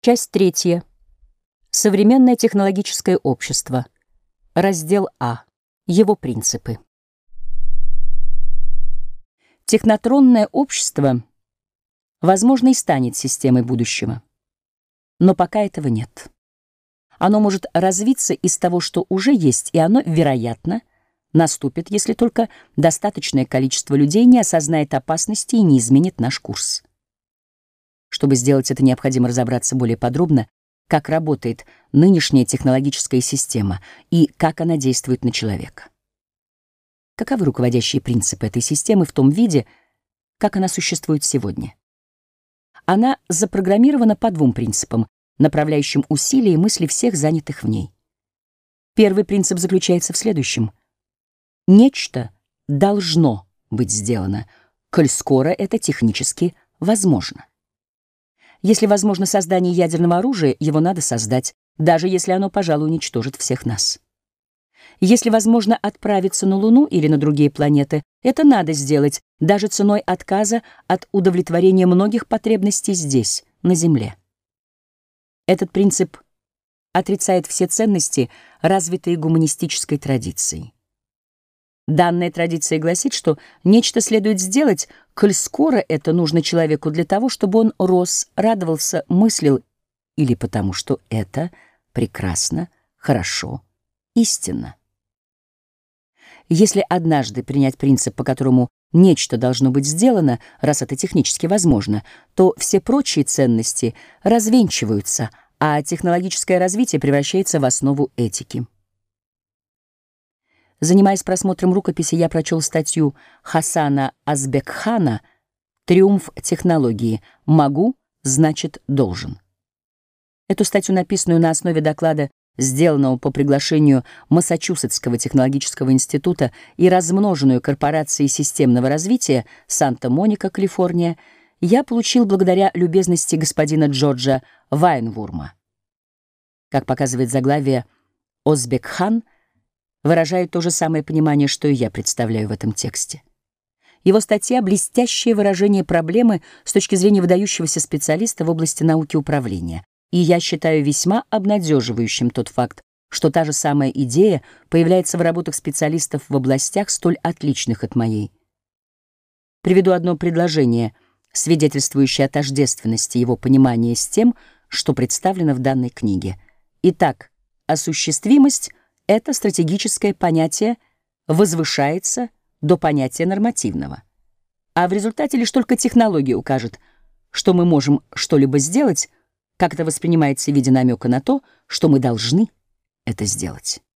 Часть третья. Современное технологическое общество. Раздел А. Его принципы. Технотронное общество, возможно, и станет системой будущего. Но пока этого нет. Оно может развиться из того, что уже есть, и оно, вероятно, наступит, если только достаточное количество людей не осознает опасности и не изменит наш курс. Чтобы сделать это, необходимо разобраться более подробно, как работает нынешняя технологическая система и как она действует на человека. Каковы руководящие принципы этой системы в том виде, как она существует сегодня? Она запрограммирована по двум принципам, направляющим усилия и мысли всех занятых в ней. Первый принцип заключается в следующем. Нечто должно быть сделано, коль скоро это технически возможно. Если возможно создание ядерного оружия, его надо создать, даже если оно, пожалуй, уничтожит всех нас. Если возможно отправиться на Луну или на другие планеты, это надо сделать, даже ценой отказа от удовлетворения многих потребностей здесь, на Земле. Этот принцип отрицает все ценности, развитые гуманистической традицией. Данная традиция гласит, что нечто следует сделать, коль скоро это нужно человеку для того, чтобы он рос, радовался, мыслил, или потому что это прекрасно, хорошо, истинно. Если однажды принять принцип, по которому нечто должно быть сделано, раз это технически возможно, то все прочие ценности развенчиваются, а технологическое развитие превращается в основу этики. Занимаясь просмотром рукописи, я прочел статью Хасана Азбекхана «Триумф технологии. Могу, значит, должен». Эту статью, написанную на основе доклада, сделанного по приглашению Массачусетского технологического института и размноженную корпорацией системного развития Санта-Моника, Калифорния, я получил благодаря любезности господина Джорджа Вайнвурма. Как показывает заглавие, Азбекхан выражает то же самое понимание, что и я представляю в этом тексте. Его статья — блестящее выражение проблемы с точки зрения выдающегося специалиста в области науки управления. И я считаю весьма обнадеживающим тот факт, что та же самая идея появляется в работах специалистов в областях, столь отличных от моей. Приведу одно предложение, свидетельствующее о тождественности его понимания с тем, что представлено в данной книге. Итак, осуществимость — это стратегическое понятие возвышается до понятия нормативного. А в результате лишь только технология укажет, что мы можем что-либо сделать, как это воспринимается в виде намека на то, что мы должны это сделать.